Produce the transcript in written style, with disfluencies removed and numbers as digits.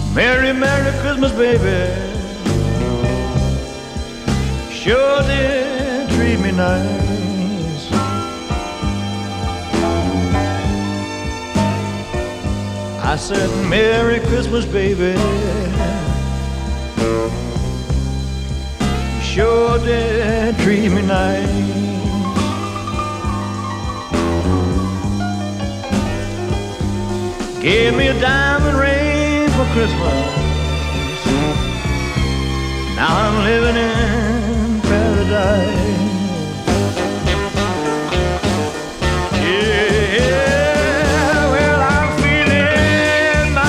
Merry, Merry Christmas, baby. Sure did treat me nice. I said, Merry Christmas, baby. Sure did treat me nice. Gave me a diamond ring for Christmas. Now I'm living in